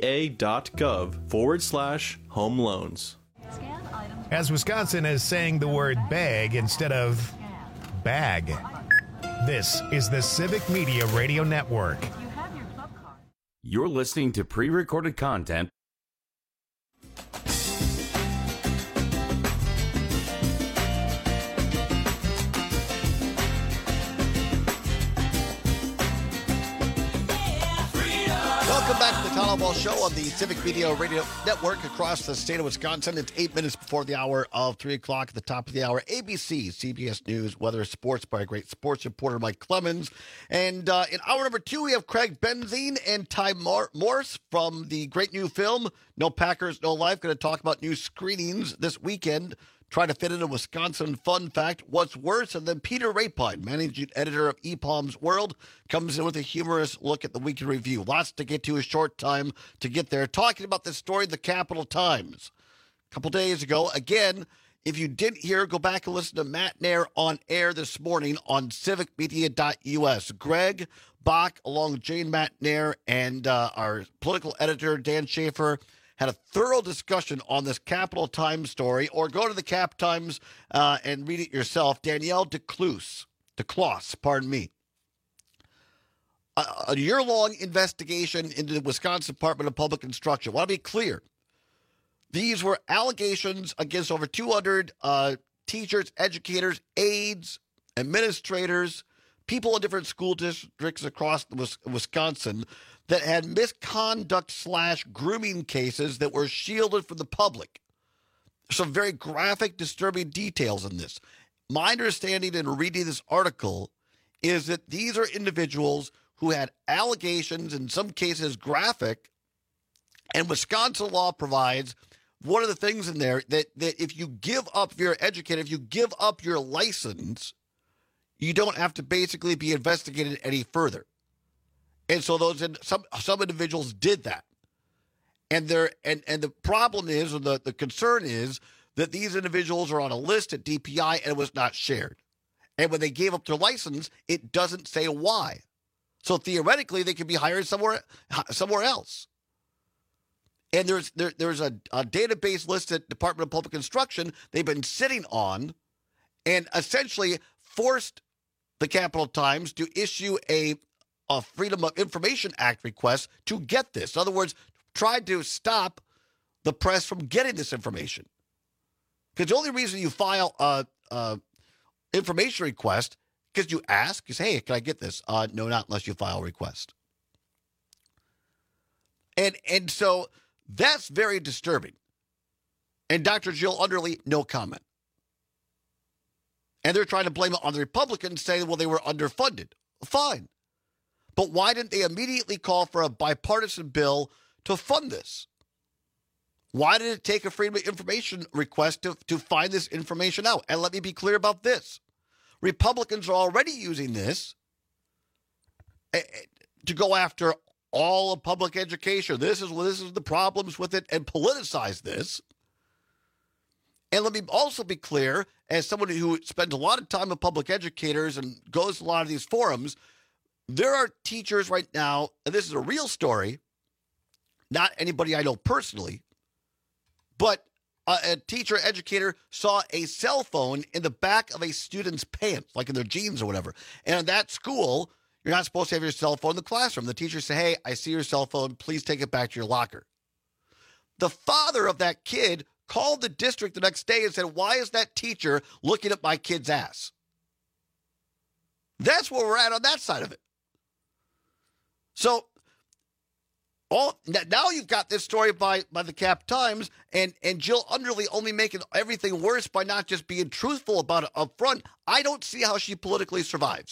va.gov/home loans. As Wisconsin is saying the word bag instead of bag. This is the Civic Media Radio Network. You're listening to pre-recorded content. Welcome back to the Tyler Ball Show on the Civic Media Radio Network across the state of Wisconsin. It's 8 minutes before the hour of 3 o'clock. At the top of the hour, ABC, CBS News, weather, sports by a great sports reporter, Mike Clemens. And in hour number 2, we have Craig Benzine and Ty Morse from the great new film, No Packers, No Life. Going to talk about new screenings this weekend. Try to fit in a Wisconsin fun fact. What's worse? And then Peter Rapine, managing editor of EPOM's World, comes in with a humorous look at the weekend review. Lots to get to, a short time to get there. Talking about this story, the Capital Times. A couple days ago, again, if you didn't hear, go back and listen to Matt Nair on air this morning on civicmedia.us. Greg Bach, along with Jane Matt Nair and our political editor, Dan Schaefer, had a thorough discussion on this Capital Times story, or go to the Cap Times and read it yourself. Danielle DeCloos, pardon me. A year-long investigation into the Wisconsin Department of Public Instruction. I want to be clear. These were allegations against over 200 teachers, educators, aides, administrators, people in different school districts across Wisconsin that had misconduct/grooming cases that were shielded from the public. Some very graphic, disturbing details in this. My understanding in reading this article is that these are individuals who had allegations, in some cases graphic, and Wisconsin law provides one of the things in there that if you give up, if you're an educator, if you give up your license, you don't have to basically be investigated any further. And so some individuals did that. And the problem is, or the concern is, that these individuals are on a list at DPI and it was not shared. And when they gave up their license, it doesn't say why. So theoretically, they could be hired somewhere else. And there's a database list at Department of Public Instruction they've been sitting on, and essentially forced the Capital Times to issue a Freedom of Information Act request to get this. In other words, tried to stop the press from getting this information. Because the only reason you file a information request, because you ask, is, hey, can I get this? No, not unless you file a request. And so that's very disturbing. And Dr. Jill Underly, no comment. And they're trying to blame it on the Republicans, saying, well, they were underfunded. Fine. But why didn't they immediately call for a bipartisan bill to fund this? Why did it take a Freedom of Information request to find this information out? And let me be clear about this. Republicans are already using this to go after all of public education. This is the problems with it, and politicize this. And let me also be clear, as someone who spends a lot of time with public educators and goes to a lot of these forums, there are teachers right now, and this is a real story, not anybody I know personally, but a teacher, educator saw a cell phone in the back of a student's pants, like in their jeans or whatever. And in that school, you're not supposed to have your cell phone in the classroom. The teacher said, hey, I see your cell phone. Please take it back to your locker. The father of that kid called the district the next day and said, why is that teacher looking at my kid's ass? That's where we're at on that side of it. So now you've got this story by the Cap Times, and Jill Underly only making everything worse by not just being truthful about it up front. I don't see how she politically survives.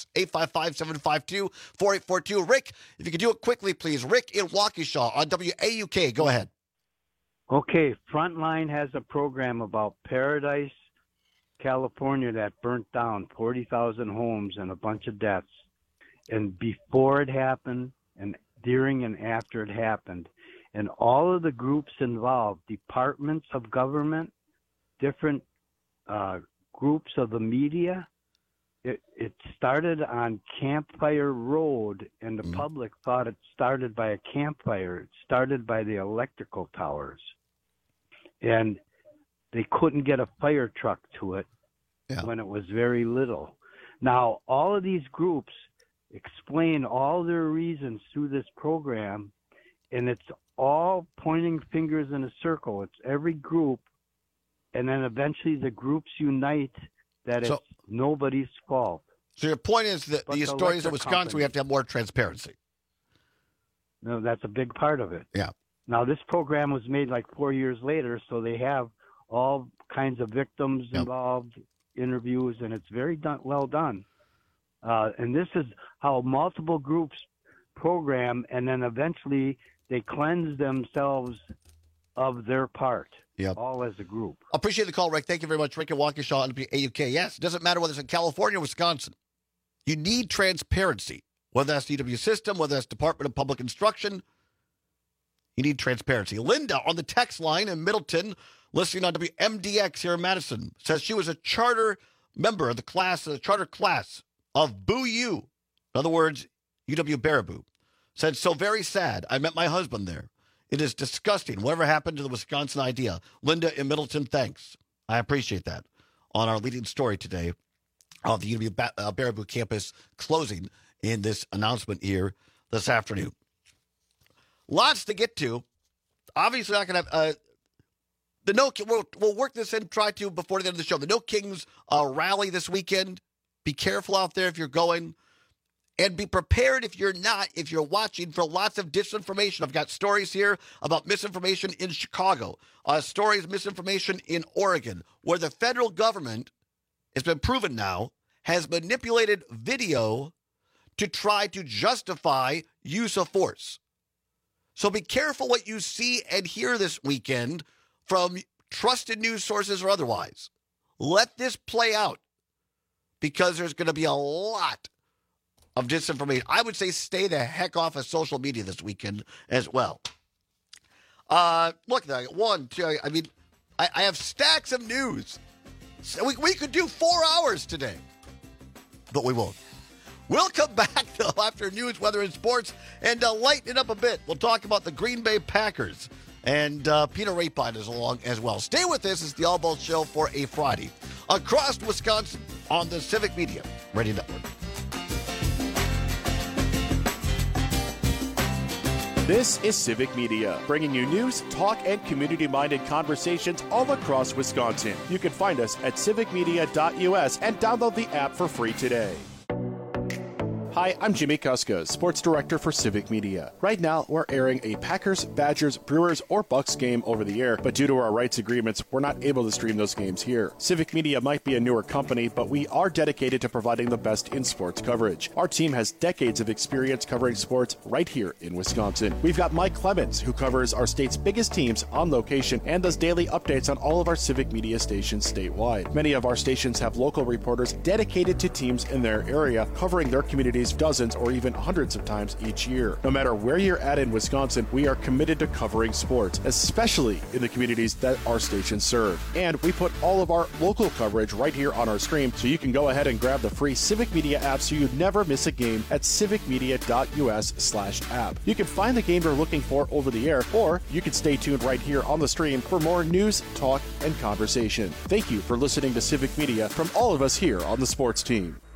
855-752-4842. Rick, if you could do it quickly, please. Rick in Waukesha on WAUK. Go ahead. Okay, Frontline has a program about Paradise, California that burnt down 40,000 homes and a bunch of deaths. And before it happened, and during and after it happened, and all of the groups involved, departments of government, different groups of the media, it started on Campfire Road, and the public thought it started by a campfire. It started by the electrical towers. And they couldn't get a fire truck to it when it was very little. Now, all of these groups explain all their reasons through this program, and it's all pointing fingers in a circle. It's every group, and then eventually the groups unite that it's nobody's fault. So your point is that these stories in Wisconsin, we have to have more transparency. No, that's a big part of it. Yeah. Now, this program was made like 4 years later, so they have all kinds of victims involved, interviews, and it's very well done. And this is how multiple groups program, and then eventually they cleanse themselves of their part, all as a group. Appreciate the call, Rick. Thank you very much. Rick in Waukesha on AUK. Yes, it doesn't matter whether it's in California or Wisconsin. You need transparency, whether that's DW System, whether that's Department of Public Instruction. You need transparency. Linda on the text line in Middleton, listening on WMDX here in Madison, says she was a charter member of the charter class of Boo U. In other words, UW-Baraboo. Said, so very sad. I met my husband there. It is disgusting. Whatever happened to the Wisconsin idea? Linda in Middleton, thanks. I appreciate that. On our leading story today of the UW-Baraboo campus closing in this announcement here this afternoon. Lots to get to. Obviously, not going to have we'll work this in, try to, before the end of the show. The No Kings rally this weekend. Be careful out there if you're going. And be prepared if you're not, if you're watching, for lots of disinformation. I've got stories here about misinformation in Chicago. Stories, misinformation in Oregon, where the federal government, it's been proven now, has manipulated video to try to justify use of force. So be careful what you see and hear this weekend from trusted news sources or otherwise. Let this play out. because there's going to be a lot of disinformation. I would say stay the heck off of social media this weekend as well. Look, one, two, I mean, I have stacks of news. So we could do 4 hours today, but we won't. We'll come back, though, after news, weather, and sports, and lighten it up a bit. We'll talk about the Green Bay Packers, and Peter Rapine is along as well. Stay with us. It's the All Balls Show for a Friday across Wisconsin on the Civic Media Radio Network. This is Civic Media, bringing you news, talk, and community-minded conversations all across Wisconsin. You can find us at civicmedia.us and download the app for free today. Hi, I'm Jimmy Kuska, Sports Director for Civic Media. Right now, we're airing a Packers, Badgers, Brewers, or Bucks game over the air, but due to our rights agreements, we're not able to stream those games here. Civic Media might be a newer company, but we are dedicated to providing the best in sports coverage. Our team has decades of experience covering sports right here in Wisconsin. We've got Mike Clemens, who covers our state's biggest teams on location and does daily updates on all of our Civic Media stations statewide. Many of our stations have local reporters dedicated to teams in their area, covering their communities dozens or even hundreds of times each year. No matter where you're at in Wisconsin, we are committed to covering sports, especially in the communities that our stations serve. And we put all of our local coverage right here on our stream, so you can go ahead and grab the free Civic Media app so you never miss a game at civicmedia.us/app. You can find the game you're looking for over the air, or you can stay tuned right here on the stream for more news, talk, and conversation. Thank you for listening to Civic Media from all of us here on the sports team.